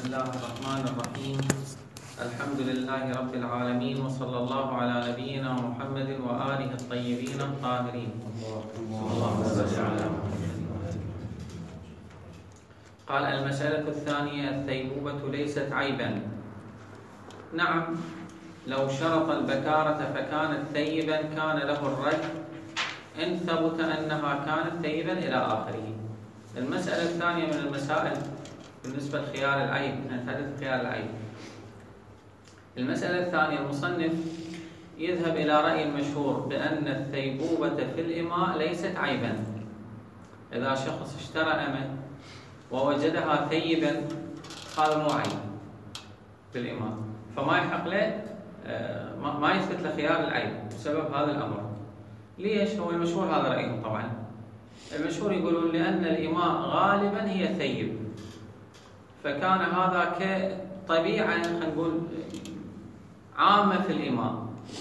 الله الرحمن الرحيم. الحمد لله رب العالمين، وصلى الله على نبينا محمد وآله الطيبين الطاهرين. اللهم صل على محمد. قال: المسألة الثانية: الثيبوبة ليست عيبا. نعم، لو شرط البكارة فكانت ثيبا كان له الرد إن ثبت أنها كانت ثيبا إلى آخره. المسألة الثانية من المسائل بالنسبة لخيار العيب، نتحدث خيار العيب. المسألة الثانية: المصنف يذهب إلى رأي المشهور بأن الثيبوبة في الإماء ليست عيبا. إذا شخص اشترى أمة ووجدها ثيبا هذا مو عيب في الإماء، فما يحق له ما يثبت له خيار العيب بسبب هذا الأمر. ليش؟ هو المشهور هذا رأيهم طبعا. المشهور يقولون لأن الإماء غالبا هي ثيب، فكان هذا كطبيعة خلينا نقول عامة في الإماء.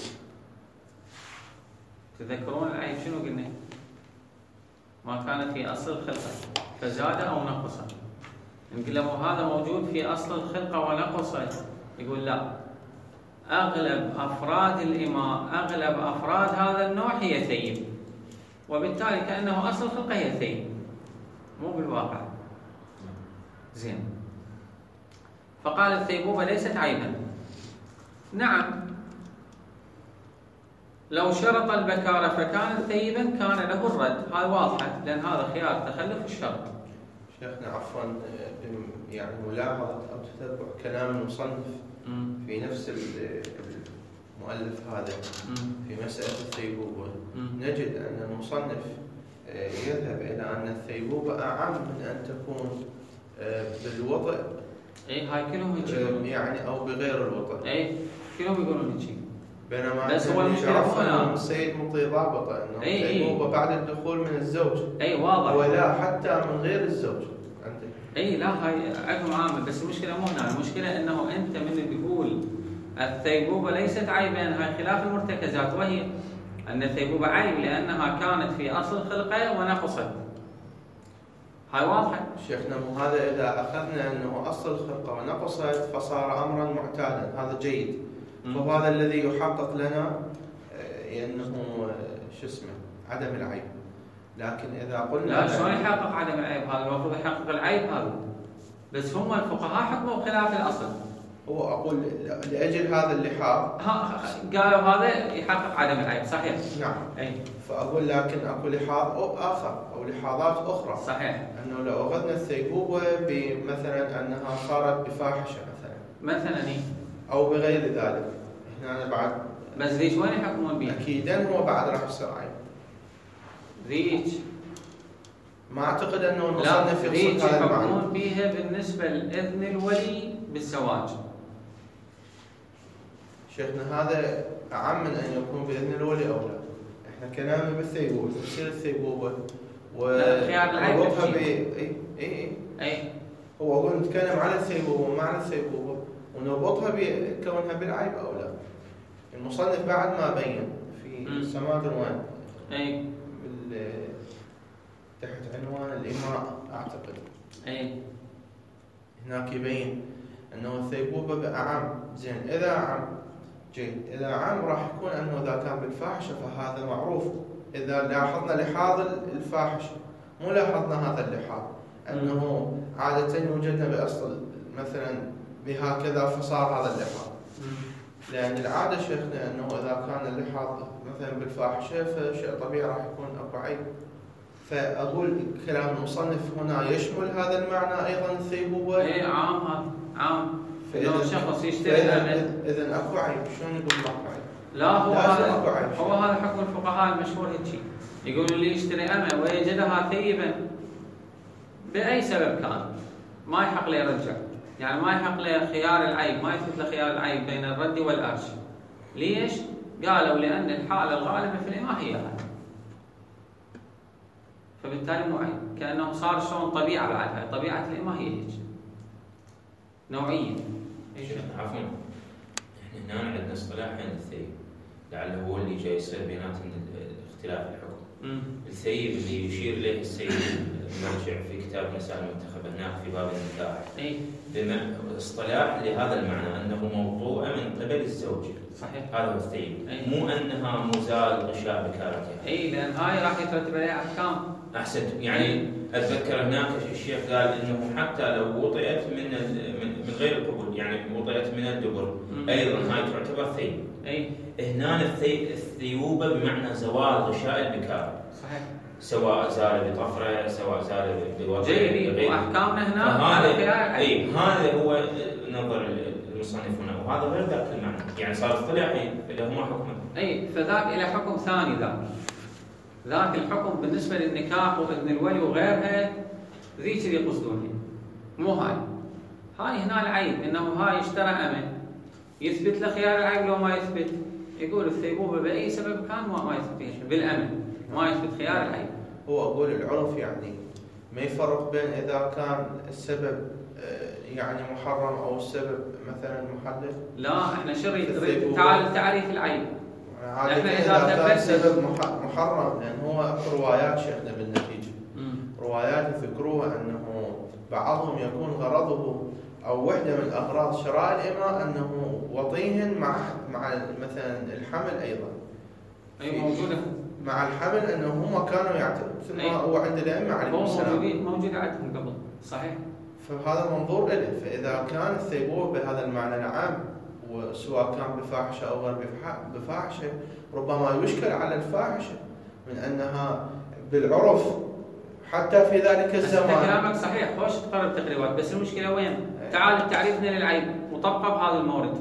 تذكرون العيب شنو قلنا؟ ما كان في أصل الخلقة فزاد أو نقص. نقول له هذا موجود في أصل الخلقة ونقص، يقول لا، أغلب أفراد الإماء، أغلب أفراد هذا النوع هي ثيب، وبالتالي كأنه أصل الخلقة هي ثيب، مو بالواقع. زين. فقال الثيبوبة ليست عيبا. نعم، لو شرط البكارة فكانت ثيبا كان له الرد، هذا واضحة، لأن هذا خيار تخلف الشرط. شيخنا عفوا، يعني ملاحظة أو تتبع كلام المصنف في نفس المؤلف هذا في مسألة الثيبوبة، نجد أن المصنف يذهب إلى أن الثيبوبة أعم من أن تكون بالوطئ. هاي كلهم يقولون يعني أو بغير الوطئ. كلهم يقولون هيك. بينما بس هو المشكلة السيد مطي ضابطة أنه الثيبوبة بعد الدخول من الزوج. واضح. ولا حتى من غير الزوج. لا، هاي عندهم عامل، بس المشكلة مو هنا. المشكلة أنه أنت من تقول الثيبوبة ليست عيبا، هاي خلاف المرتكزات، وهي أن الثيبوبة عيب لأنها كانت في أصل الخلقة ونقصت. هاي واضحة. شيخنا مو هذا إذا أخذنا أنه أصل الخلقة ونقصت فصار أمرا معتادا، هذا جيد. فهذا الذي يحقق لنا أنه عدم العيب. لكن إذا قلنا لا، شلون يحقق عدم العيب؟ هذا المفروض يحقق العيب هذا، بس هم الفقهاء حكموا خلاف الأصل. هو أقول لأجل هذا اللحاظ قالوا هذا يحقق عدم العيب، صحيح. نعم. فأقول لكن أقول لحاظ آخر أو لحاظات أخرى. صحيح. أنه لو أخذنا الثيبوبة بمثلا أنها صارت بفاحشة مثلا أو بغير ذلك، هنا بعد بس ذيك وين يحكمون بيها؟ أكيدا هو بعد راح يصير عيب. ذيك ما أعتقد أنه المصنف يقصد هذا المعنى. يحكمون بيها بالنسبة لإذن الولي بالزواج. شيخنا هذا أعم من أن يكون بإذن الولي أو لا. إحنا كلامنا بالثيبوبة، تفسير الثيبوبة وربطها هو أقول نتكلم على الثيبوبة ومعنى الثيبوبة ونربطها بكونها بالعيب أو لا. المصنف بعد ما بين في سماع العنوان تحت عنوان الإماء أعتقد هناك يبين أنه الثيبوبة بأعم. زين، إذا أعم جيد، إذا أعم راح يكون أنه إذا كان بالفاحشة فهذا معروف. إذا لاحظنا لحاظ الفاحشة، مو لاحظنا هذا اللحاظ أنه عادة يوجدنا بأصل مثلا بهكذا فصار هذا اللحاظ. لأن العادة شيخنا أنه إذا كان اللحاظ مثلا بالفاحشة فشيء طبيعي راح يكون أكو عيب. فأقول كلام المصنف هنا يشمل هذا المعنى أيضا الثيبوبة. عام، هذا عام. لو شخص يشتري إذن أكو عيب، شلون يقول أكو عيب؟ لا، هو هذا حكم الفقهاء المشهور هيك. يقولوا اللي يشتري أمة ويجدها ثيبا بأي سبب كان ما يحق له يرجع، يعني ما يحق له خيار العيب، ما يثبت له خيار العيب بين الرد والأرش. ليش؟ قالوا لأن الحالة الغالبة في الإماء هي هذا، فبالتالي مو عيب. كأنه صار شلون طبيعة بعدها، طبيعة الإماء هي هيك نوعية. عفوا، احنا هنا عندنا اصطلاح عند الثيب، لعله هو اللي جاي يصير بيناتنا اختلاف الحكم. الثيب اللي يشير إليه السيد المرجع في كتاب مسائل المنتخب هناك في باب النكاح اصطلاح لهذا المعنى أنه موطوءة من قبل الزوج. صحيح. هذا هو الثيب. مو أنها مزال غشاء بكارتها. لأن هاي راح يترتب عليها أحكام. أحسنت. يعني أتذكر هناك الشيخ قال إنه حتى لو وطئت من غير القبول، يعني وطئت من الدبر، أيضا هاي تعتبر ثيب. هنا الثيوبة بمعنى زوال غشاء البكار. صحيح. سواء زال بطفرة، سواء زال بوضع. جيد. وأحكامنا هنا هذا هو نظر المصنف هنا، وهذا غير ذاك المعنى، يعني صار اصطلاحي اللي هو حكمه. فذاك إلى حكم ثاني. ذاك الحكم بالنسبة للنكاح وإذن الولي وغيرها ذيك اللي يقصدونها، مو هاي هنا العيب، إنه هاي اشترى أمن يثبت له خيار العيب لو ما يثبت، يقول الثيبوبة بأي سبب كان ما يثبت بالأمن، ما يثبت خيار العيب. هو أقول العرف يعني ما يفرق بين إذا كان السبب يعني محرم أو السبب مثلا محلل. لا احنا تعال تعريف العيب. احنا إذا كان سبب محرم، لأن هو روايات شيخنا بالنتيجة روايات يذكروها أنه بعضهم يكون غرضه أو وحدة من أغراض شراء الإماء أنه وطيهن مع مثلا الحمل أيضا. موجودة مع الحمل أنه هم كانوا يعتبرون ثم هو عند الأئمة عليهم السلام موجودة عندهم قبل. صحيح. فهذا منظور له. فإذا كان الثيبوبة بهذا المعنى نعم، وسواء كان بفاحشة أو غير بفاحشة، ربما يشكل على الفاحشة من أنها بالعرف حتى في ذلك الزمان. كلامك صحيح، خوش تقرب تقريبات، بس المشكلة وين؟ تعال تعريفنا للعيب مطبقة بهذا المورد.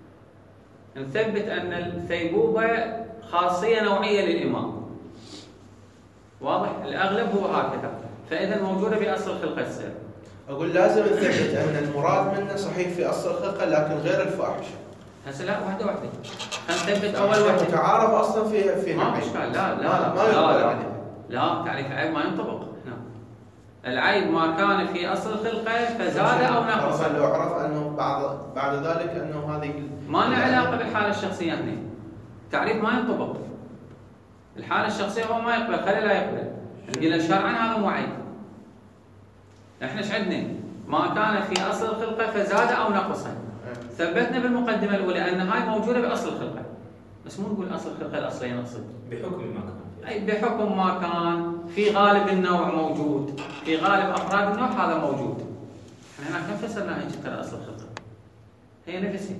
نثبت أن الثيبوبة خاصية نوعية للإمام. واضح؟ الأغلب هو هكذا، فإذا موجودة بأصل الخلقة السير. أقول لازم نثبت أن المراد منه صحيح في أصل الخلقة لكن غير الفاحشة. هسه لا، واحدة نثبت أول واحدة. متعارف أصلا في ما إشكال. لا ما يقبل عليه. لا، تعريف العيب ما ينطبق. العيب ما كان في أصل الخلقة فزاد أو نقص. لو عرف أنه بعد ذلك أنه هذه ما له علاقة بالحالة الشخصية هنا. تعريف ما ينطبق. الحالة الشخصية هو ما يقبل، خلي لا يقبل. نقول شرعا هذا مو عيب. احنا ايش عندنا؟ ما كان في أصل الخلقة فزاد أو نقص. ثبتنا بالمقدمة الأولى أن هاي موجودة بأصل الخلقة. بس مو نقول أصل الخلقة الأصلية نقصد. بحكم ما كان. أي بحكم ما كان في غالب النوع موجود، في غالب أفراد النوع هذا موجود. احنا هنا كم فسرنا هيك ترى أصل الخلقة؟ هي نفسها.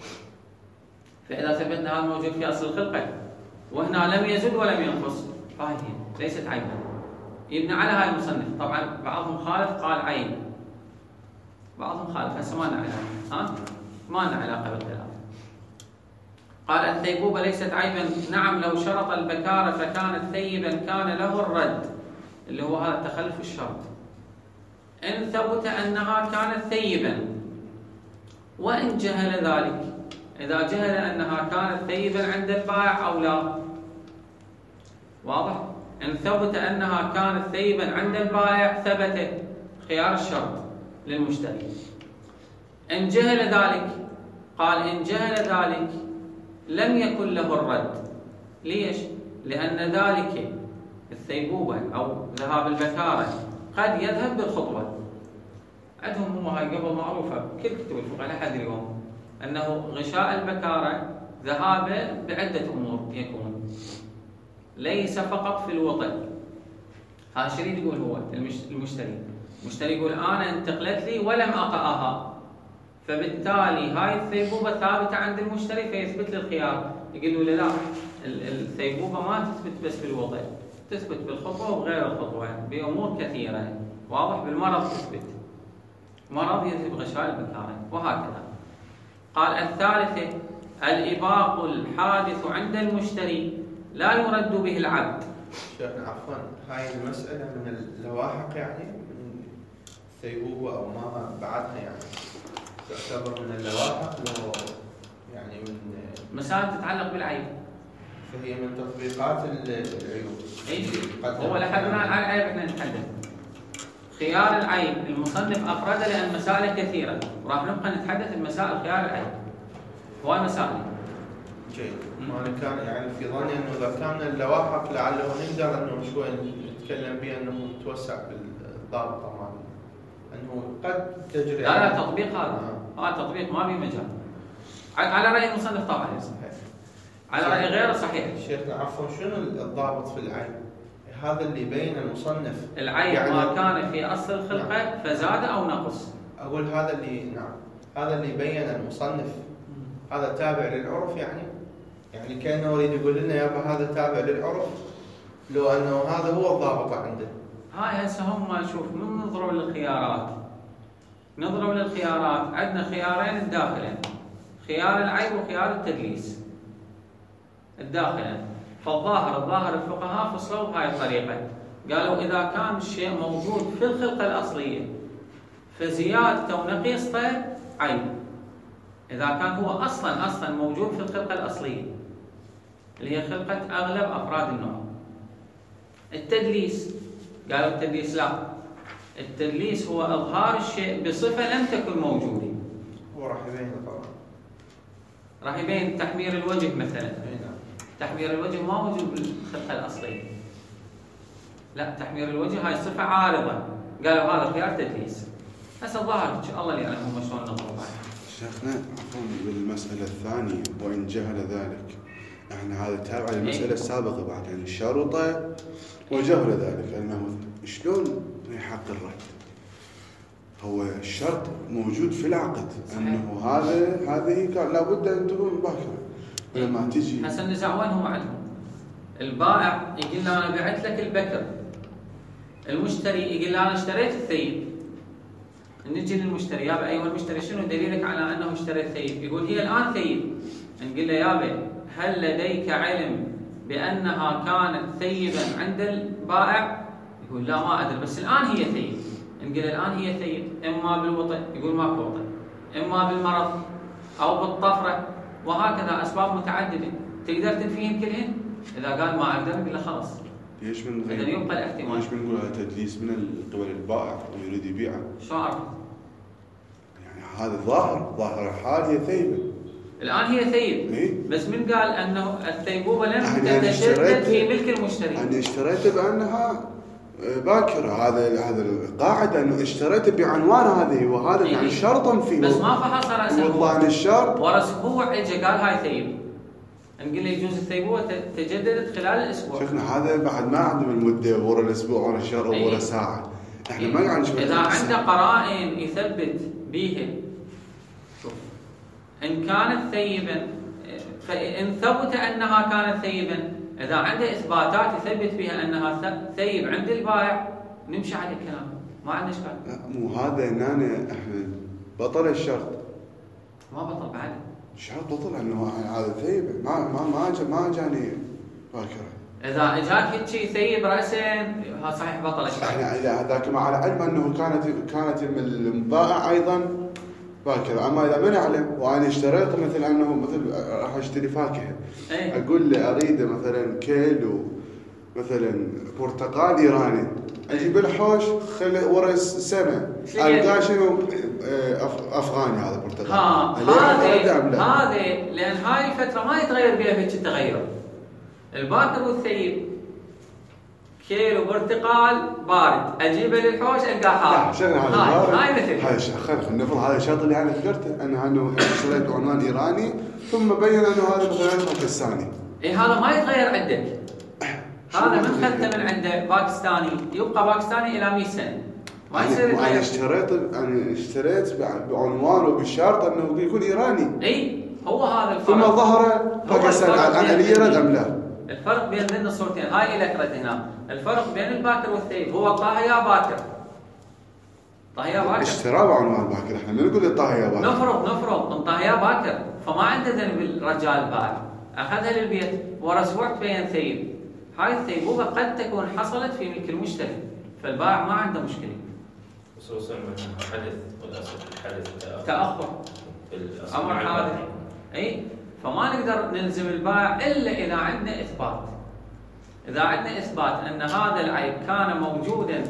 فإذا ثبتنا هذا موجود في أصل الخلقة وهنا لم يزد ولم ينقص، فهي ليست عيبا. يبنى على هاي المصنف. طبعا بعضهم خالف قال عيب، بعضهم خالف، هسه ما لنا علاقة. ما لنا علاقة بالخلاف. قال الثيبوبة ليست عيبا. نعم لو شرط البكارة فكانت ثيبا كان له الرد، اللي هو هذا تخلف الشرط، إن ثبت أنها كانت ثيبا، وإن جهل ذلك، إذا جهل أنها كانت ثيبا عند البائع أو لا. واضح؟ إن ثبت أنها كانت ثيبا عند البائع ثبت خيار الشرط للمشتري. إن جهل ذلك، قال إن جهل ذلك لم يكن له الرد. ليش؟ لأن ذلك الثيبوبة أو ذهاب البكارة قد يذهب بالخطوة. عندهم هم هاي قبل معروفة كل كتب الفقهاء لحد اليوم، أنه غشاء البكارة ذهابه بعدة أمور يكون، ليس فقط في الوطء. هذا الشريط يقول هو المشتري يقول أنا انتقلت لي ولم أقأها، فبالتالي هاي الثيبوبة ثابتة عند المشتري فيثبت لي الخيار. يقول له لا، الثيبوبة ما تثبت بس بالوضع، تثبت بالخطوة وبغير الخطوة بأمور كثيرة. واضح؟ بالمرض تثبت، مرض يذهب غشاء البكارة وهكذا. قال الثالثة الإباق الحادث عند المشتري لا يرد به العبد. شيخنا عفوا، هاي المسألة من اللواحق يعني من الثيبوبة أو ما بعدها يعني تعتبر من اللواحق لو يعني من مسائل تتعلق بالعيب، فهي من تطبيقات العيوب. هو لحد الآن على العيب احنا نتحدث. خيار العيب المصنف أفرده لأن مسائل كثيرة، وراح نبقى نتحدث بمسائل خيار العيب. هواي مسائل جيد. وانا كان يعني في ظني انه اذا كان اللواحق لعله نقدر انه شوي نتكلم بها انه نتوسع بالضابطه مالنا انه قد تجري. لا تطبيق هذا تطبيق ما في مجال على راي المصنف طبعا صحيح، على راي غيره صحيح. شيخنا عفوا شنو الضابط في العيب؟ هذا اللي يبين المصنف العيب يعني ما كان في اصل الخلقه فزاد او نقص. اقول هذا اللي هذا اللي يبين المصنف هذا تابع للعرف يعني كانه يريد يقول لنا يابا هذا تابع للعرف لو انه هذا هو الضابط عنده. هاي هسه هم شوف من نظروا للخيارات عندنا خيارين الداخلين، خيار العيب وخيار التدليس الداخلين. فالظاهر الفقهاء فصلوا بهاي الطريقه، قالوا اذا كان الشيء موجود في الخلقه الاصليه فزيادته ونقيصته عيب، اذا كان هو اصلا موجود في الخلقه الاصليه اللي هي خلقه اغلب افراد النوع. التدليس قالوا التدليس لا، التدليس هو اظهار الشيء بصفه لم تكن موجوده. هو راح يبين طبعا، راح يبين تحمير الوجه مثلا. تحمير الوجه ما موجود بالخلقه الاصليه، لا تحمير الوجه هاي صفه عارضه، قالوا هذا خيار تدليس. هسه الظاهر الله اللي يعلم هم شلون نظروا بها. شيخنا عفوا بالمساله الثانيه وان جهل ذلك، احنا هذا تابع للمساله السابقه بعد يعني الشرطه وجهل ذلك انه شلون يحق الرد؟ هو الشرط موجود في العقد انه هذه كان لابد ان تكون باكره لما تجي. هسه النزاع وين هو عندهم؟ البائع يقول له انا بعت لك البكر، المشتري يقول له انا اشتريت الثيب. نجي للمشتري، يابا ايها المشتري شنو دليلك على انه اشتريت ثيب؟ يقول هي الان ثيب. نقول له يابا هل لديك علم بانها كانت ثيبا عند البائع؟ يقول لا ما ادري بس الان هي ثيب. نقول الان هي ثيب اما بالوطئ، يقول ماكو وطئ، اما بالمرض او بالطفره، وهكذا اسباب متعدده تقدر تنفيهن كلهن. اذا قال ما اقدر نقول له خلاص. ليش من اذا يبقى الاحتمال. ليش بنقول هذا تدليس من قبل البائع ويريد يبيعه؟ شو عرفت؟ يعني هذا ظاهر الحال هي ثيبه. الان هي ثيب إيه؟ بس من قال انه الثيبوبه لم تتشدد في ملك المشتري؟ انا اشتريت بانها باكره، هذا القاعده انه اشتريت بعنوان هذه وهذا يعني شرطا فيه بس ما فحص راسه والله الشرط وراسبوع اجى قال هاي ثيب. نقول له يجوز الثيبوبه تجددت خلال الاسبوع. شيخنا هذا بعد ما عندهم المده ورا الاسبوع ورا الشهر ورا ساعه، احنا ما قاعد نشوف. اذا عنده قرائن يثبت بيها، شوف ان كانت ثيبا فان ثبت انها كانت ثيبا، اذا عنده اثباتات يثبت بها انها ثيب عند البائع نمشي على الكلام، ما عندنا اشكال. مو هذا هنا احنا بطل الشرط. ما بطل بعد الشرط بطل انه هذا ثيب، ما جاني باكره. اذا اجاك هيك ثيب راسين صحيح بطل الشرط. احنا اذا هذاك مع العلم انه كانت البائع ايضا باكره، اما اذا ما نعلم وانا اشتريت مثل راح اشتري فاكهه، اقول له اريد مثلا كيلو مثلا برتقال ايراني، اجيب الحوش خلي ورا سنه القاه شنو افغاني هذا برتقال. هذه لان هاي الفتره ما يتغير بها هيك التغير. الباكر والثيب كيلو برتقال بارد اجيبه للحوش القاه حار. هاي مثل خلينا نفرض هذا الشرط اللي انا ذكرته انه اشتريت بعنوان ايراني ثم بين انه هذا مثلا باكستاني. هذا ما يتغير عندك. هذا من خذته من عنده باكستاني يبقى باكستاني الى 100 سنه ما يصير يتغير. انا اشتريت بعنوان وبالشرط انه يكون ايراني. اي هو هذا الفرق. ثم ظهر باكستاني عمليا رد ام لا؟ الفرق بين الصورتين هاي لك رد هنا. الفرق بين الباكر والثيب هو طه يا باكر. طه يا باكر اشترى بعنوان باكر، احنا ما نقول طه يا باكر. نفرض طه يا باكر، فما عنده ذنب الرجال البائع، اخذها للبيت ورا اسبوع تبين ثيب. هاي الثيبوبه قد تكون حصلت في ملك المشتري، فالبائع ما عنده مشكله. خصوصا من حدث وللاسف الحدث تاخر امر حادث. اي فما نقدر نلزم البائع الا اذا عندنا اثبات. اذا عندنا اثبات ان هذا العيب كان موجودا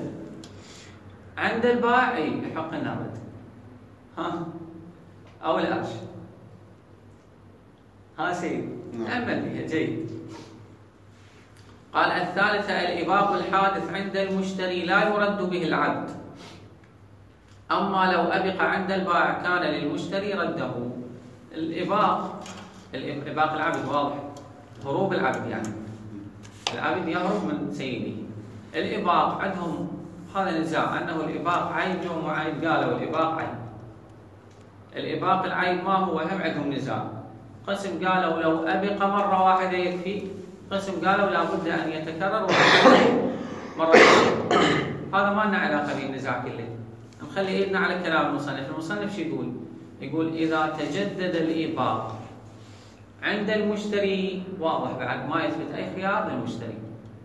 عند البائع يحق لنا رد. او الارش. ها سيد تأمل بها جيد. قال الثالثة الإباق الحادث عند المشتري لا يرد به العبد، أما لو أبق عند البائع كان للمشتري رده. الإباق العبد واضح، هروب العبد، يعني العبد يهرب من سيده. الإباق عندهم هذا نزاع أنه الإباق عيب يوم وعيب، قالوا الإباق عيب. الإباق العيب ما هو؟ هم عندهم نزاع. قسم قالوا لو أبق مرة واحدة يكفي، قسم قالوا لابد أن يتكرر مرة. هذا ما لنا علاقة بالنزاع كله، نخلي إيدنا على كلام المصنف. المصنف شو يقول؟ يقول إذا تجدد الإباق عند المشتري، واضح بعد ما يثبت أي خيار للمشتري.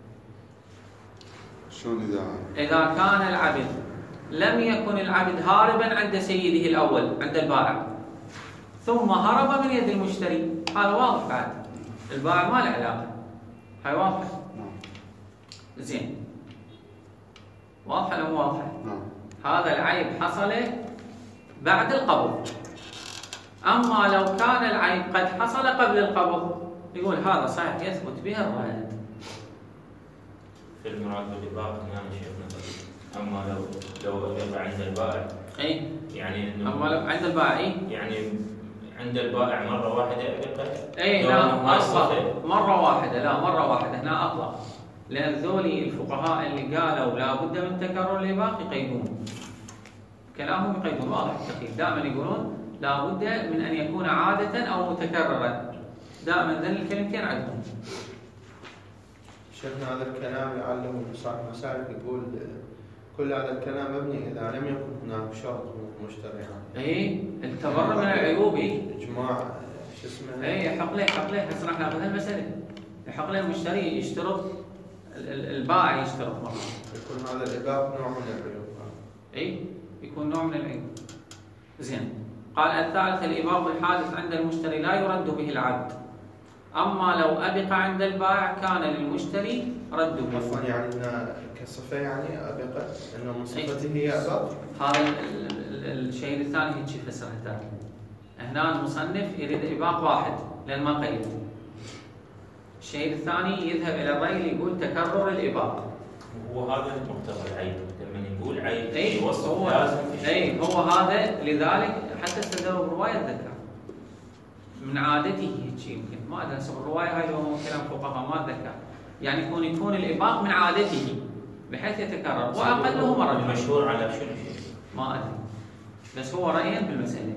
شلون إذا كان العبد لم يكن العبد هاربا عند سيده الأول عند البائع ثم هرب من يد المشتري، هذا واضح بعد، البائع ما له علاقة، هاي واضحة. زين، واضحة ولا مو واضحة؟ هذا العيب حصل بعد القبض. أما لو كان العيب قد حصل قبل القبض، يقول هذا صحيح يثبت به الرد. في المراد بالإباق هنا شيخنا، أما لو أبق عند البائع، أي يعني إنه أما لو عند البائع، يعني عند البائع مرة واحدة أبقى، أي لا أطلق مرة واحدة، لا مرة واحدة هنا أطلق، لأن ذولي الفقهاء اللي قالوا لا بد من تكرر الإباق يقيدون كلامهم، يقيدون واضح التقييد، دائما يقولون لا بد من أن يكون عادة أو متكررا، دائما ذن الكلمتين عندهم. شيخنا هذا الكلام لعله صاحب مسالك يقول كل هذا الكلام مبني إذا لم يكن هناك شرط من المشتري، يعني إيه التبرع من العيوب، إجماع شو اسمه، إيه يحق له هسه راح ناخذ هالمسألة، يحق له المشتري يشترط، البائع يشترط مرة، يكون هذا الإباق نوع من العيوب. إيه يكون نوع من العيوب. زين، قال الثالث الإباق الحادث عند المشتري لا يرد به العبد، أما لو أبق عند البائع كان للمشتري رده. عفوا يعني كصفة، يعني أبق إنه من صفته هي أبق. هذا الشيء الثاني هيك فسره ثاني. هنا المصنف يريد إباق واحد لأن ما قيد. الشيء الثاني يذهب إلى الرأي اللي يقول تكرر الإباق. هو هذا مقتضى العيب، لما نقول عيب أي هو لازم أي هو هذا، لذلك حتى استدلوا برواية ذكر من عادته هيك، يمكن ما ادري حسب الروايه هاي هو كلام فقهاء ما اتذكر، يعني يكون الاباق من عادته بحيث يتكرر، واقله مره. مشهور على شنو؟ ما ادري، بس هو رايين بالمساله.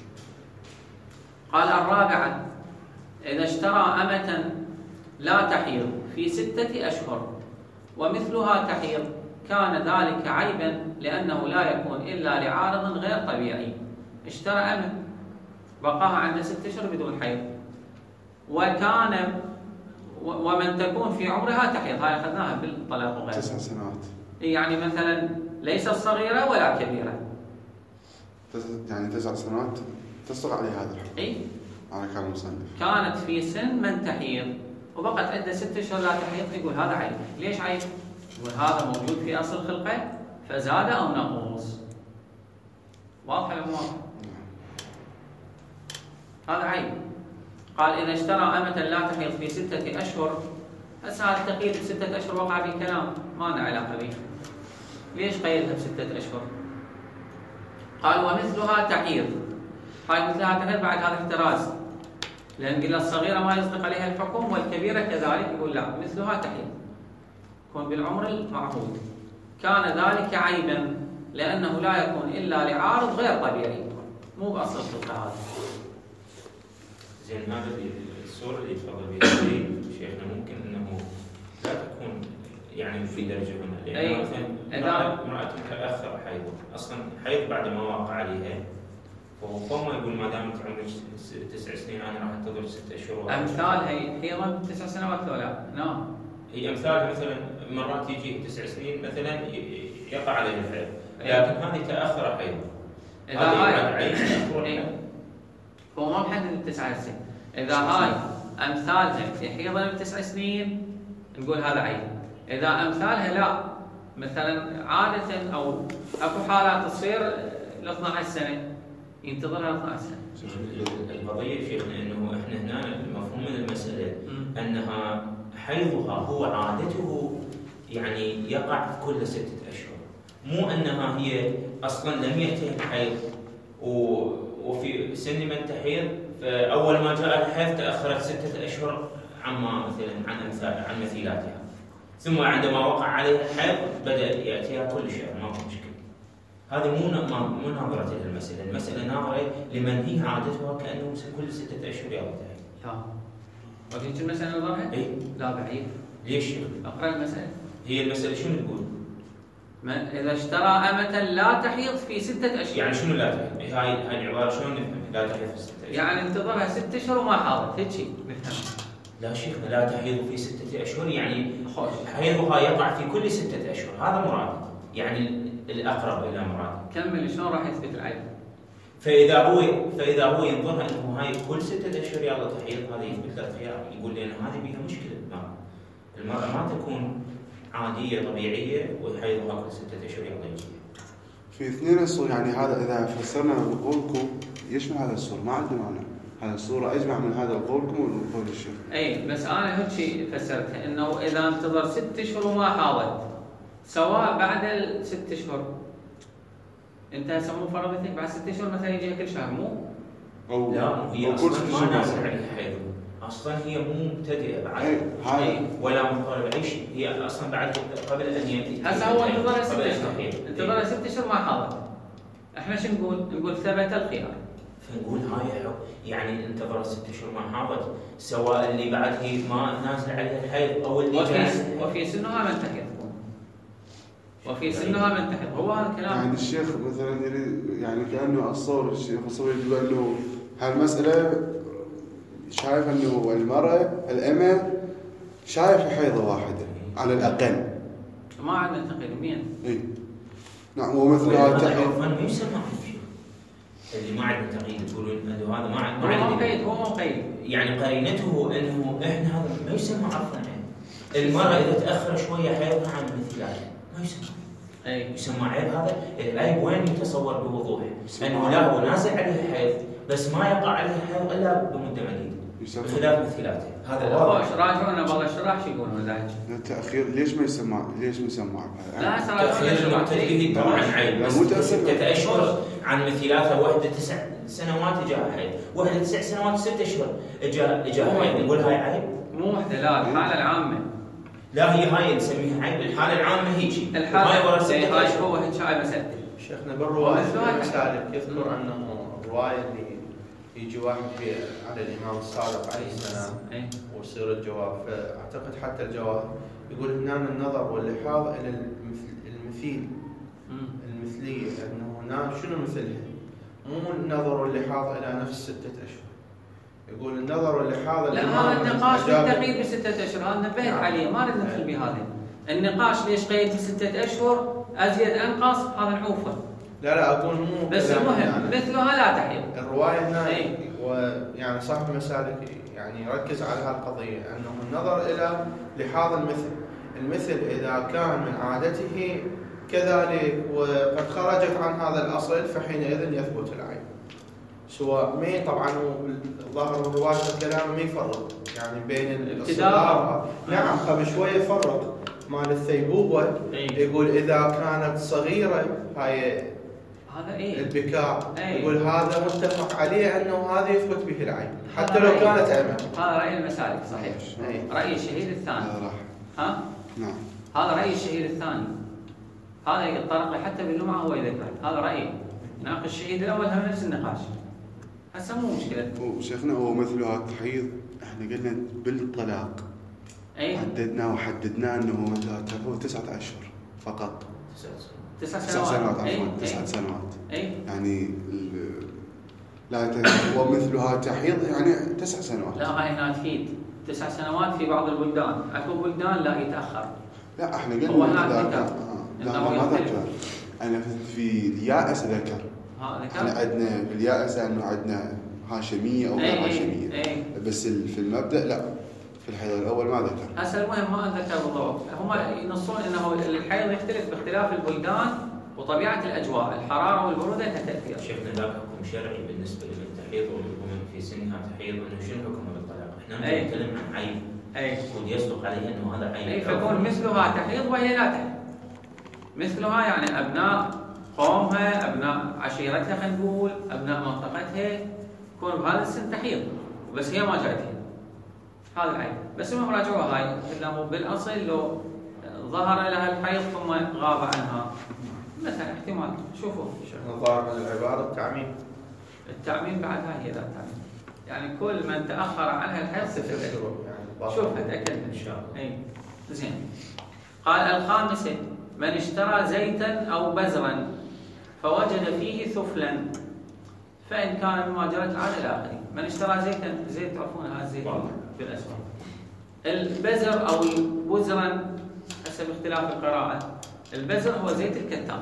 قال الرابعه اذا اشترى امه لا تحيض في 6 أشهر ومثلها تحيض كان ذلك عيبا لانه لا يكون الا لعارض غير طبيعي. اشترى امه بقاها عند 6 أشهر بدون حيض، ومن تكون في عمرها تحيض، هاي أخذناها بالطلاق وغيره 9 سنوات، يعني مثلا ليست صغيرة ولا كبيرة، يعني 9 سنوات تصدق عليه هذا الحكم. إيه؟ على كلام المصنف كانت في سن من تحيض وبقت عندها 6 أشهر لا تحيض، يقول هذا عيب. ليش عيب؟ يقول هذا موجود في أصل الخلقة فزاد أو نقص. واضح ولا مو واضح؟ هذا عيب. قال إذا اشترى أمة لا تحيض في 6 أشهر، هسه هذا التقييد ب6 أشهر وقع في كلام ما لنا علاقة به. ليش قيدها ب6 أشهر؟ قال ومثلها تحيض، هاي مثلها تحيض بعد هذا احتراز، لأن قلنا الصغيرة ما يصدق عليها الحكم والكبيرة كذلك، يقول لا مثلها تحيض، يكون بالعمر المعهود، كان ذلك عيبا لأنه لا يكون إلا لعارض غير طبيعي، مو بأصل الخلقة هذا. زين، هذا الصورة اللي تفضل بها شيخنا ممكن انه لا تكون يعني في درجة هنا، لأن مثلا امرأة تأخر حيض، أصلا حيض بعد ما وقع عليها، فهو يقول ما دامت عمرك 9 سنين أنا راح أنتظر 6 أشهر. أمثال هي حيضة 9 سنوات ولا؟ نعم. هي أمثال مثلا مرات يجي 9 سنين مثلا يقع عليه الحيض، لكن هذه تأخر حيض. إذا هاي هو ما محدد 9 سنين، إذا هاي أمثالها في حيضة 9 سنين نقول هذا عيب. إذا أمثالها لا، مثلا عادة أو أكو حالات تصير ل 12 سنة، ينتظرها 12 سنة. القضية شيخنا أنه إحنا هنا المفهوم من المسألة أنها حيضها هو عادته يعني يقع في كل 6 أشهر، مو أنها هي أصلا لم يأتيها الحيض وفي سن من تحيض فأول ما جاء الحيض تأخرت 6 أشهر عما مثلا عن مثيلاتها، ثم عندما وقع عليها الحيض بدأ يأتيها كل شهر، ما في مشكلة. هذه مو ناظرة للمسألة، المسألة ناظرة لمن هي عادتها كأنه كل 6 أشهر يأتيها. لا وفي المسألة نظرها؟ إيه؟ لا بعيد. ليش؟ أقرأ المسألة. هي المسألة شنو تقول؟ إذا اشترى أمة لا تحيض في 6 أشهر. يعني شنو لا تحيض؟ هاي العبارة شلون نفهم؟ لا تحيض في 6 أشهر. يعني انتظرها 6 أشهر وما حاضت، هيك شيء نفهم. لا شيخنا لا تحيض في 6 أشهر يعني حيضها يقع في كل 6 أشهر، هذا مراد، يعني الأقرب إلى مراد. كمل شلون راح يثبت العيب؟ فإذا هو ينظرها أنه هاي كل 6 أشهر يلا تحيض، هذا يثبت له الخيار، يقول لي أنه هذه بها مشكلة. المرأة ما تكون عادية طبيعية وحيضها كل 6 أشهر يلا يجيها. في 2 أسطر، يعني هذا إذا فسرنا بقولكم يشمل هذا السور، ما عنده معنى. هذا الصورة أجمع من هذا قولكم ومن قول الشيخ. أي بس أنا هيك شيء فسرتها، إنه إذا انتظر 6 أشهر وما حاضت، سواء بعد ال6 أشهر، أنت هسه مو فرضتك بعد 6 أشهر مثلا يجيها كل شهر مو؟ أو لا هي أصلاً ما نازل عليها حيض، أصلاً هي مو مبتدئة بعد ولا مقاربة أي شيء، هي أصلاً بعد قبل أن يأتي. هسه هو انتظر 6 أشهر، انتظر 6 أشهر ما حاضت. إحنا شو نقول ثبت الخيار. فنقول هاي يعني انتظر 6 أشهر ما حاضت، سواء اللي بعد هي ما نازل عليها الحيض او اللي وفي سنها من تحيض، وفي سنها من تحيض، هو هذا الكلام. يعني الشيخ مثلا يعني كانه الصور الشيخ الصور يقول انه هالمساله شايف انه المراه الامه شايفه حيضه واحده على الاقل، ما عندنا تقييد مين. اي نعم. ومثل هذا التحيض ما يسمى اللي ما عندنا تقييد، يقولون انه هذا ما عندنا قيد، هو قيد. يعني قرينته انه احنا هذا ما يسمى عرفا عيب. المراه اذا تاخر شويه حيضها عن مثيلاتها ما يسمى. اي يسمى عيب. هذا العيب وين يتصور بوضوح؟ انه لا هو نازل عليه الحيض بس ما يقع عليه الحيض الا بمده مديده بخلاف مثيلاته. هذا واضح. راجعونا والله الشراح شو يقولون ذلك؟ التاخير ليش ما يسمى لا تاخير المبتدئ طبعا عيب، بس 6 اشهر عن مثيلاتها، واحده 9 سنوات اجاها حيض، واحده 9 سنوات 6 اشهر اجاها حيض، نقول هاي عيب؟ مو وحده، لا الحاله العامه. لا هاي نسميها عيب، الحاله العامه هيك. الحاله هاي هو هيك هاي مسألة. شيخنا بالروايه المسالك يذكر انه الروايه اللي يجي واحد على الامام الصادق عليه السلام ويصير الجواب، فاعتقد حتى الجواب يقول هنا النظر واللحاظ الى المثليه، انه هنا شنو مثلها؟ مو النظر واللحاظ الى نفس 6 اشهر. يقول النظر واللحاظ. لا هذا النقاش بالتقييد ب6 اشهر، هذا نبهت عليه، ما نريد ندخل بهذا النقاش. ليش قيد ب6 اشهر ازيد انقص؟ هذا نعوفه. لا اقول مو بس المهم يعني مثلها لا تحيض. الروايه هنا ويعني صاحب المسالك يعني يركز على هالقضيه، انه النظر الى لحاظ المثل اذا كان من عادته كذلك وقد خرجت عن هذا الاصل فحينئذ يثبت العيب. سواء مين طبعا ظاهر الروايه الكلام ما يفرق يعني بين الصغار. نعم قبل شويه فرق مال الثيبوبه، يقول اذا كانت صغيره هاي هذا البكاء، يقول هذا متفق عليه انه هذا يثبت به العين حتى لو كانت امه. هذا راي المسالك صحيح. راي الشهيد الثاني. ها نعم هذا راي الشهيد الثاني، هذا يتطرق له حتى باللمعه هو يذكر، هذا رايي. ناقش الشهيد الاول هم نفس النقاش، هسه مو مشكله. وشيخنا هو مثل هذا التحيض احنا قلنا بالطلاق حددنا انه مثل هذا 9 اشهر فقط. 9 سنوات عفوا 9 سنوات. يعني لا هو مثل هذا التحيض يعني 9 سنوات. لا هاي هنا تفيد 9 سنوات في بعض البلدان، اكو بلدان لا يتاخر. لا احنا قلنا هو هناك لا ما ذكر. انا في اليائس ذكر. احنا عندنا في اليائس انه عندنا هاشميه او غير هاشميه. بس في المبدا لا، في الحيض الاول ما ذكر. هسه المهم ما ذكر بالضبط، هم ينصون انه الحيض يختلف باختلاف البلدان وطبيعه الاجواء، الحراره والبروده كتاثير. شيخنا ذاك حكم شرعي بالنسبه للتحيض ومن في سنها تحيض انه شنو حكمه بالطلاق؟ احنا نتكلم عن عيب. يقول يصدق عليه انه هذا عيب. فيكون مثلها تحيض وهي لا تحيض. مثلها يعني ابناء قومها، ابناء عشيرتها، خلينا نقول ابناء منطقتها، يكون بهذا السن تحيض بس هي ما جات هنا. هذا العيب. بس هم راجعوها هاي الا بالاصل لو ظهر لها الحيض ثم غاب عنها مثلا احتمال. شوفوا شيخنا الظاهر من العباره التعميم بعد هاي لا تعميم، يعني كل من تاخر عنها الحيض ستة يعني شوفها تاكد ان شاء الله. اي زين. قال الخامسه من اشترى زيتا او بزرا فوجد فيه ثفلا فان كان مما جرت العاده الى اخره. من اشترى زيتا، زيت تعرفون هذا الزيت في الاسواق. البزر او بزرا حسب اختلاف القراءه. البزر هو زيت الكتان.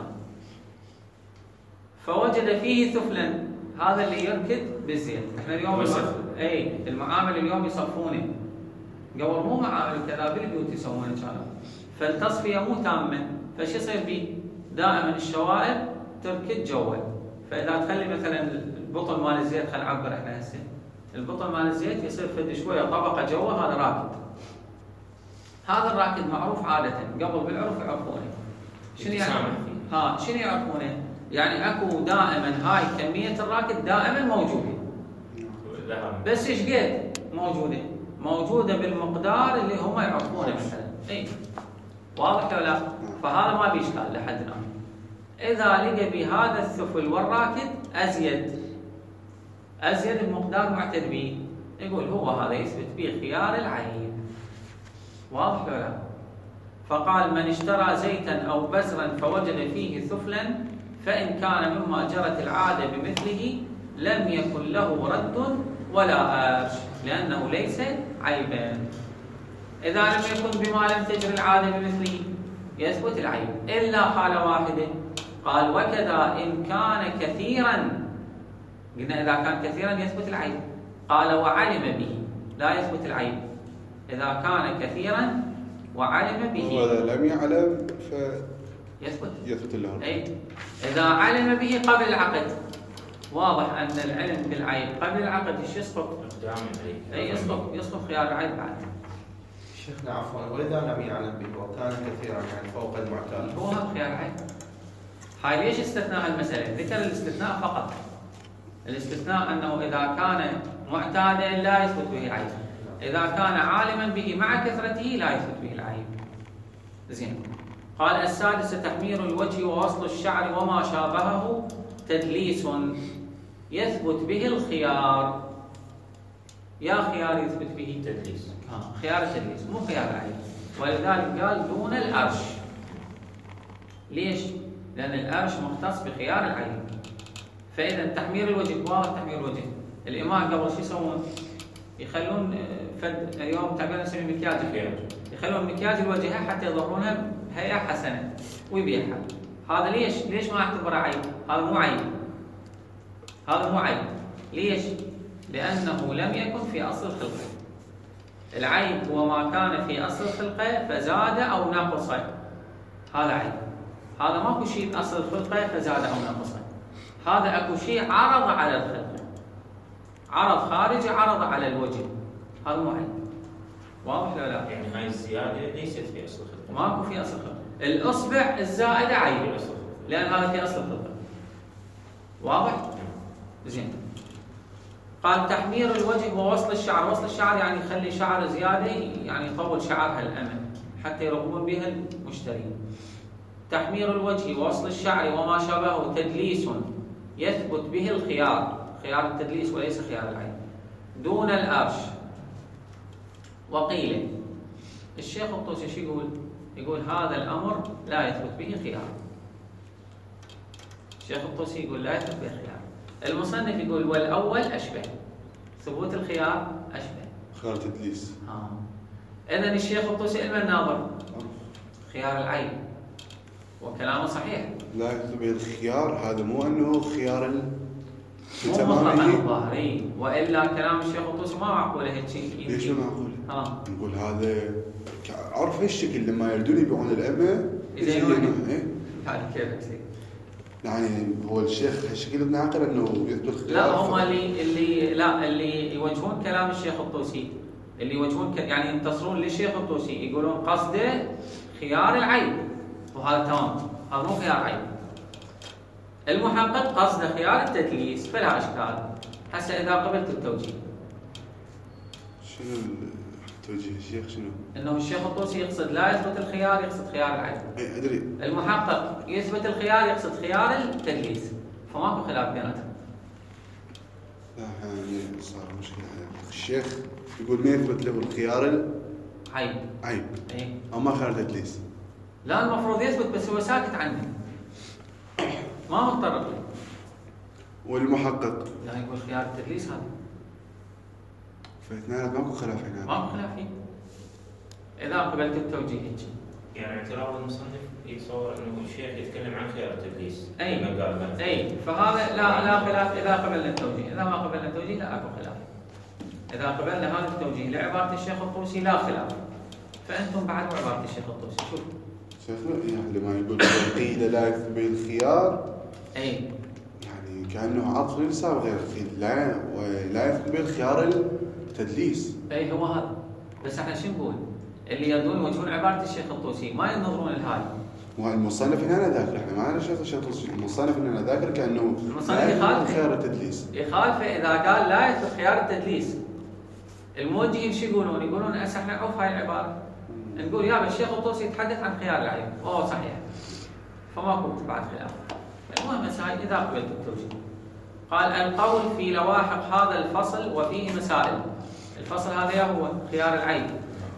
فوجد فيه ثفلا، هذا اللي يركد بالزيت. احنا اليوم المعامل اليوم يصفونه، قبل مو معامل كذا بالبيوت يسوونه كانوا. فالتصفيه مو تامه، فش يصير به؟ دائما الشوائب تركد جوا. فاذا تخلي مثلا البطل مال الزيت، خلينا نعبر احنا هسه، البطل مال الزيت يصير فد شويه طبقه جوا، هذا راكد. هذا الراكد معروف عاده، قبل بالعرف يعرفونه. شنو يعني؟ شنو يعرفونه؟ يعني اكو دائما هاي كميه الراكد دائما موجوده. بس ايش قد موجوده؟ موجوده بالمقدار اللي هم يعرفونه مثلا. اي واضح ولا لا؟ فهذا ما بيشكال لحد الان. اذا لقى بهذا الثفل والراكد ازيد بمقدار معتد به، يقول هو هذا يثبت به خيار العيب. واضح ولا لا؟ فقال من اشترى زيتا او بزرا فوجد فيه ثفلا فان كان مما جرت العاده بمثله لم يكن له رد ولا ارش لانه ليس عيبا. اذا لم يكن بما لم تجري العاده بمثله يثبت العيب الا حاله واحده. قال وكذا ان كان كثيرا، قلنا اذا كان كثيرا يثبت العيب. قال وعلم به لا يثبت العيب اذا كان كثيرا وعلم به. وإذا لم يعلم يثبت له. أي إذا علم به قبل العقد. واضح أن العلم بالعيب قبل العقد يسقط. أي يسقط خيار العيب بعد. شيخنا عفوا، وإذا لم يعلم به وكان كثيرا يعني فوق المعتاد، هو هذا خيار العيب. هاي ليش استثناء المسألة؟ ذكر الاستثناء فقط. الاستثناء أنه إذا كان معتادا لا يثبت به عيب، إذا كان عالما به مع كثرته لا يثبت به العيب. زين. قال السادسة تحمير الوجه ووصل الشعر وما شابهه تدليس يثبت به الخيار. يا خيار يثبت به تدليس. خيار التدليس مو خيار العيب، ولذلك قال دون الأرش. ليش؟ لأن الأرش مختص بخيار العيب. فإذا تحمير الوجه، واضح تحمير الوجه. الإمام قبل شو يسوون؟ يخلون اليوم تعبيرنا نسميه مكياج، يخلون مكياج الوجه حتى يظهرونها بهيئة حسنة ويبيعها. هذا ليش ما اعتبره عيب؟ هذا مو عيب. هذا مو عيب. ليش؟ لأنه لم يكن في أصل الخلقة. العيب هو ما كان في أصل الخلقة فزاد أو نقص. هذا عيب. هذا ماكو شيء في أصل الخلقة فزاد أو نقص. هذا أكو شيء عرض على الخلقة، عرض خارجي عرض على الوجه، هذا مو عيب. واضح ولا لا؟ يعني هاي الزيادة ليست في أصل الخلقة. ماكو في أصل الخلقة. الأصبع الزائدة عيب لأن هذا في أصل الخلقة. واضح؟ زين. قال تحمير الوجه ووصل الشعر. وصل الشعر يعني يخلي شعر زيادة، يعني يطول شعرها الأمل حتى يرغبون بها المشترين. تحمير الوجه ووصل الشعر وما شابهه تدليس يثبت به الخيار، خيار التدليس وليس خيار العيب، دون الأرش. وقيل الشيخ الطوسي شو يقول؟ يقول هذا الأمر لا يثبت به خيار. الشيخ الطوسي يقول لا يثبت به خيار. المصنف يقول والأول أشبه، ثبوت الخيار أشبه خيار تدليس. إذن الشيخ الطوسي علم الناظر خيار العيب، وكلامه صحيح. لا يثبت به الخيار، هذا مو أنه خيار مو مطلقا الظاهري، وإلا كلام الشيخ الطوسي ما معقوله هيك شيء. ليش ما معقوله؟ نقول هذا عرف هالشكل لما يردون يبيعون الأمة يزينونه. هذا كيف يعني هو الشيخ هالشكل ابن عقل انه يثبت خيار. لا هم اللي يوجهون كلام الشيخ الطوسي، اللي يوجهون يعني ينتصرون للشيخ الطوسي، يقولون قصده خيار العيب، وهذا تمام، هذا مو خيار عيب. المحقق قصده خيار التدليس، فلا اشكال. هسه اذا قبلت التوجيه، شنو توجيه الشيخ؟ شنو؟ انه الشيخ الطوسي يقصد لا يثبت الخيار، يقصد خيار العيب. اي ادري. المحقق يثبت الخيار، يقصد خيار التدليس، فماكو خلاف بيناتهم. لا يعني صار مشكله. الشيخ يقول ما يثبت له الخيار عيب. اي او ما خيار التدليس. لا المفروض يثبت، بس هو ساكت عنه، ما متطرق له. والمحقق لا يقول خيار التدليس هذا. فاثنين ماكو خلاف هنا. ماكو خلاف فيه. إذا قبلت التوجيه هيك. يعني اعتراض المصنف يتصور انه الشيخ يتكلم عن خيار التدليس. اي فهذا لا خلاف اذا قبلنا التوجيه، اذا ما قبلنا التوجيه لا اكو خلاف. اذا قبلنا هذا التوجيه لعبارة الشيخ الطوسي لا خلاف. فانتم بعد عبارة الشيخ الطوسي شوف. شيخنا يعني لما يقول قيل لا يثبت الخيار. اي يعني كانه عطف للسابق غير لا يثبت بالخيار التدليس. اي هو هذا. بس احنا شو نقول؟ اللي يردون يوجهون عبارة الشيخ الطوسي ما ينظرون لهاي. والمصنف هنا ذاكر، احنا ما نشوف الشيخ الطوسي، المصنف هنا ذاكر كانه المصنف يخالف خيار التدليس. يخالفه اذا قال لا يثبت خيار التدليس. الموجهين شو يقولون؟ يقولون هسه احنا نعوف هاي العبارة. نقول يا الشيخ الطوسي يتحدث عن خيار العيب، وهو صحيح. فماكو بعد خلاف. المهم هاي اذا قبلت التوجيه. قال القول في لواحق هذا الفصل وفيه مسائل. الفصل هذا هو خيار العيب.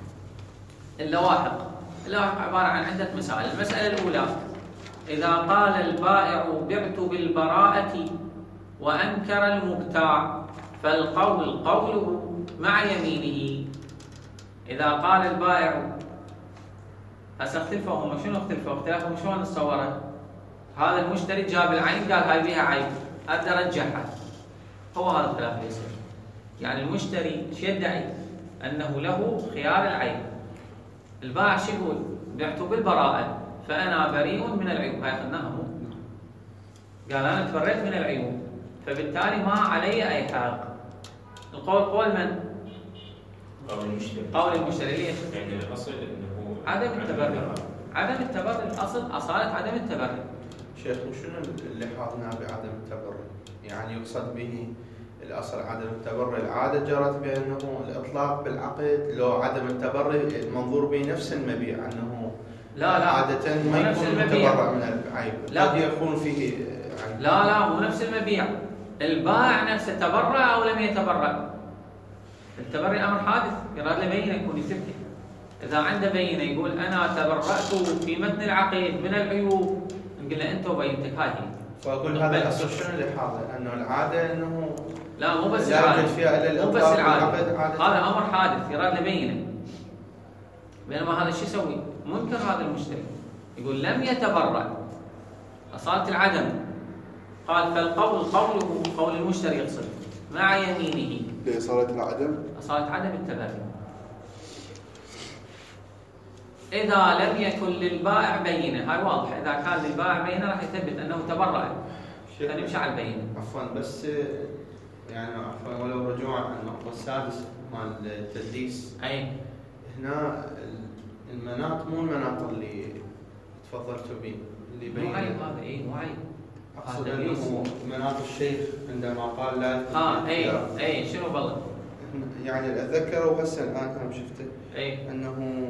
اللواحق عبارة عن عدة مسائل. المسألة الأولى: إذا قال البائع بعت بالبراءة وأنكر المبتاع فالقول قوله مع يمينه. إذا قال البائع، هسه اختلفوا هم، شنو اختلفوا؟ اختلافهم شلون نتصوره؟ هذا المشتري جاب العين قال هاي بيها عيب، أقدر أرجعها. هو هذا الخلاف اللي يصير. يعني المشتري شو يدعي؟ أنه له خيار العيب. البائع شو يقول؟ بعت بالبراءة فأنا بريء من العيوب. هاي أخذناها مو؟ قال أنا تبريت من العيوب فبالتالي ما علي أي حق. القول قول من؟ قول المشتري. ليش؟ يعني الأصل أنه عدم التبري. عدم التبري الأصل، أصالة عدم التبري. شيخ وشنو اللي حاطنا بعدم التبري؟ يعني يقصد به الأصل عدم التبري، العادة جرت بأنه الإطلاق بالعقد لو عدم التبري المنظور به نفس المبيع، أنه لا عادة ما يكون متبرع من العيب، قد يكون فيه عيب. لا مو نفس المبيع. البائع نفسه تبرع أو لم يتبرع. التبري أمر حادث، يراد له بينة يكون يثبت. إذا عنده بينة يقول أنا تبرأت في متن العقد من العيوب، نقول له أنت وبينتك هاي هي. فأقول هذا الأصل شنو اللي حاضر؟ أنه العادة أنه لا مو بس العادة، مو بس العادة، هذا أمر حادث يراد له بينة. بينما هذا شو يسوي؟ منكر هذا المشتري، يقول لم يتبرع، أصالة العدم. قال فالقول قوله، قول المشتري يقصد مع يمينه. لإصالة العدم؟ أصالة عدم التبرع. إذا لم يكن للبائع بينة، هاي واضح، إذا كان للبائع بينة راح يثبت أنه تبرع، فنمشي على البينة. عفوا بس يعني عفوا ولو رجوعا على النقطة السادسة مال التدليس. أي هنا المناط مو المناط اللي تفضلتوا به اللي بين. مو عيب هذا، اي مو عيب. اقصد انه مناط الشيخ عندما قال لا. اي شنو بالله؟ يعني اتذكر وهسه الان انا شفته. اي انه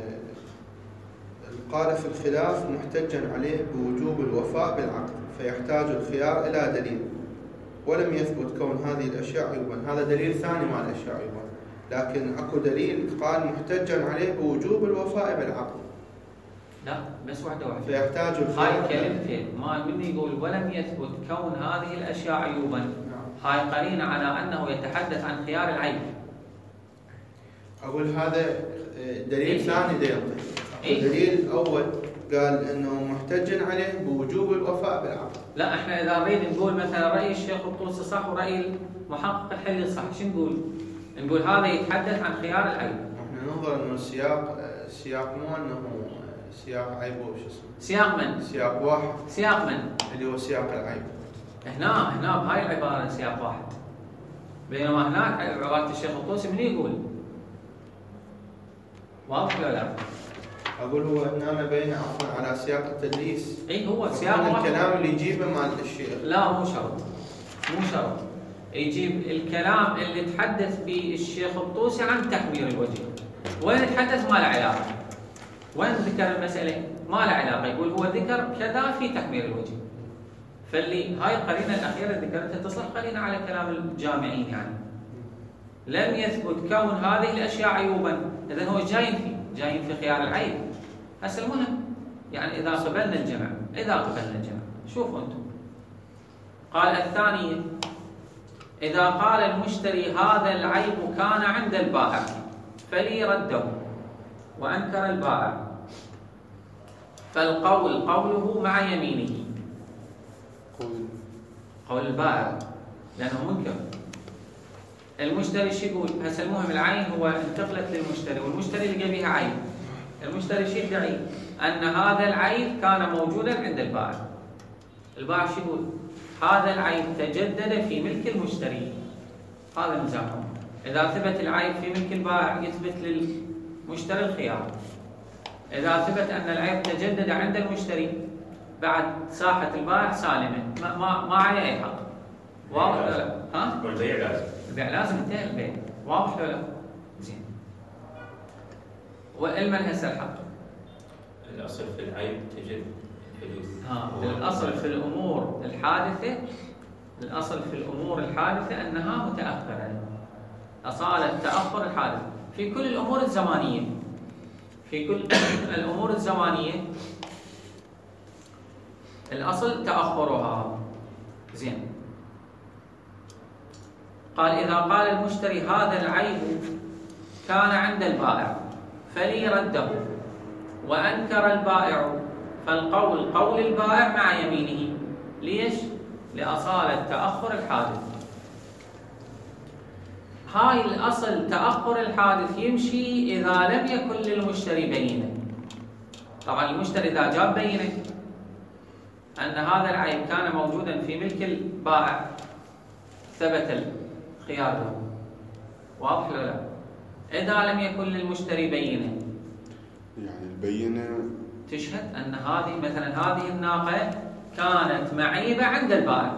قال في الخلاف محتجا عليه بوجوب الوفاء بالعقد فيحتاج الخيار الى دليل، ولم يثبت كون هذه الاشياء عيوبا. هذا دليل ثاني مع الاشياء عيوبا، لكن اكو دليل قال محتجا عليه بوجوب الوفاء بالعقد. لا بس واحده فيحتاج هاي كلمتين ما من يقول ولم يثبت كون هذه الاشياء عيوبا. هاي قرينه على انه يتحدث عن خيار العيب. اقول هذا دليل ثاني دينطي. الدليل الاول قال انه محتج عليه بوجوب الوفاء بالعقد. لا احنا اذا نريد نقول مثلا راي الشيخ الطوسي صح وراي المحقق الحلي صح، شو نقول؟ نقول هذا يتحدث عن خيار العيب. احنا ننظر انه السياق مو انه سياق عيب وش اسمه؟ سياق من؟ سياق واحد. سياق من؟ اللي هو سياق العيب. هنا بهاي العبارة سياق واحد. بينما هناك عبارة الشيخ الطوسي من يقول؟ واضح ولا لا؟ اقول هو هنا بين عفوا على سياق التدليس. اي هو سياق واحد. الكلام اللي يجيبه مال الشيخ. لا مو شرط. يجيب الكلام اللي تحدث به الشيخ الطوسي عن تحمير الوجه. وين تحدث ما له علاقة. وين ذكر المسألة؟ ما له علاقة، يقول هو ذكر كذا في تحمير الوجه. فاللي هاي القرينة الأخيرة اللي ذكرتها تصلح قرينة على كلام الجامعين يعني. لم يثبت كون هذه الأشياء عيوبا، إذن هو جايين في خيار العيب. هسه المهم يعني إذا قبلنا الجمع شوفوا أنتم. قال الثانية: إذا قال المشتري هذا العيب كان عند البائع فلي رده وأنكر البائع، فالقول قوله مع يمينه. قول البائع لأنه منكر. المشتري شو يقول؟ هسه المهم العين هو انتقلت للمشتري، والمشتري لقى بها عيب. المشتري شو يدعي؟ أن هذا العيب كان موجودا عند البائع. البائع شو يقول؟ هذا العيب تجدد في ملك المشتري. هذا نزاعهم. إذا ثبت العيب في ملك البائع يثبت للمشتري الخيار. إذا ثبت أن العيب تجدد عند المشتري بعد ساحة البائع سالمة، ما عليه أي حق. واضح ولا لا؟ ها؟ البيع لازم انتهى البيع. واضح ولا لا؟ زين. والمن هسه الحق؟ الأصل في العيب تجد الحدوث. الأصل في الأمور الحادثة أنها متأخرة. أصالة تأخر الحادث في كل الأمور الزمانية. الأصل تأخرها. زين. قال إذا قال المشتري هذا العيب كان عند البائع فلي رده وأنكر البائع، فالقول قول البائع مع يمينه. ليش؟ لأصالة تأخر الحادث. هاي الأصل تأخر الحادث يمشي إذا لم يكن للمشتري بينة. طبعا المشتري إذا جاب بينة أن هذا العيب كان موجودا في ملك البائع ثبت الخيار له. واضح ولا لا؟ إذا لم يكن للمشتري بينة، يعني البينة تشهد أن هذه مثلا هذه الناقة كانت معيبة عند البائع.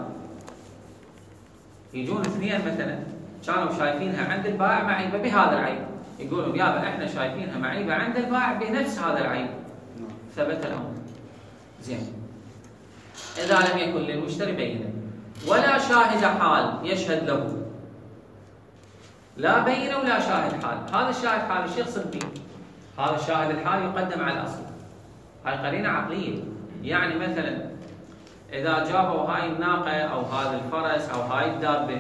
يجون اثنين مثلا كانوا شايفينها عند البائع معيبة بهذا العيب، يقولون يابا احنا شايفينها معيبة عند البائع بنفس هذا العيب. ثبت الأمر. زين. إذا لم يكن للمشتري بينة ولا شاهد حال يشهد له. لا بينة ولا شاهد حال. هذا الشاهد حال ايش يقصد به؟ هذا الشاهد الحال يقدم على الأصل. هاي قرينة عقلية. يعني مثلا إذا جابوا هاي الناقة أو هذا الفرس أو هاي الدابة،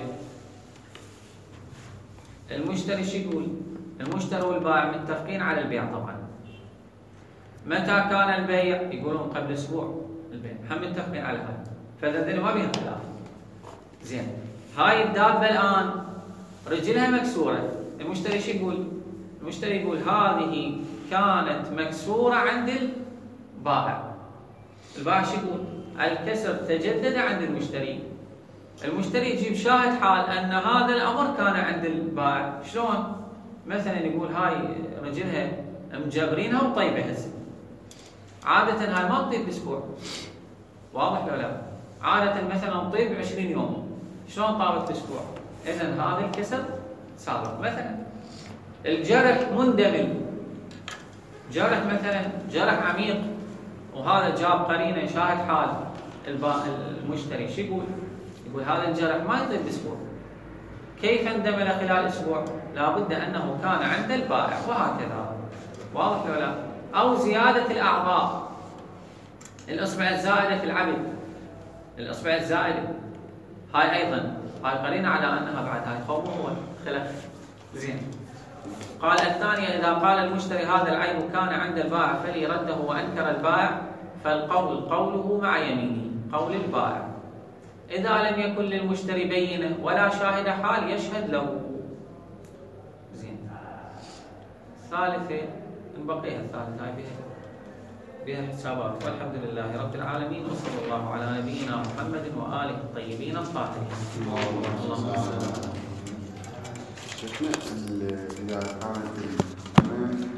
المشتري شو يقول؟ المشتري والبائع متفقين على البيع طبعا. متى كان البيع؟ يقولون قبل أسبوع البيع، هم متفقين على هذا، فذن ما بيها خلاف. زين. هاي الدابة الآن رجلها مكسورة، المشتري شو يقول؟ المشتري يقول هذه كانت مكسورة عند البائع. البائع شو يقول؟ الكسر تجدد عند المشتري. المشتري يجيب شاهد حال أن هذا الأمر كان عند البائع. شلون؟ مثلا يقول هاي رجلها مجبرينها وطيبة هسه. عادة هاي ما تطيب بأسبوع. واضح ولا لا؟ عادة مثلا تطيب 20 يوم. شلون طابت بأسبوع؟ إذن هذا الكسر سابق. مثلا الجرح مندمل، جرح مثلا جرح عميق، وهذا جاب قرينه شاهد حال المشتري شو يقول؟ يقول هذا الجرح ما يطيب بأسبوع. كيف اندمل خلال أسبوع؟ لابد أنه كان عند البائع، وهكذا. واضح ولا لا؟ أو زيادة الأعضاء، الإصبع الزائدة في العبد، الإصبع الزائدة هاي أيضا هاي قرينة على أنها بعد هاي خوف وخلف. زين. قال الثانية إذا قال المشتري هذا العيب كان عند البائع فلي رده وأنكر البائع، فالقول قوله مع يمينه، قول البائع. إذا لم يكن للمشتري بينة ولا شاهد حال يشهد له. زين. الثالثة نبقيها الثالثة هاي بها. بها حسابات. والحمد لله رب العالمين، وصلى الله على نبينا محمد وآله الطيبين الطاهرين. اللهم صل. شفنا إذا كانت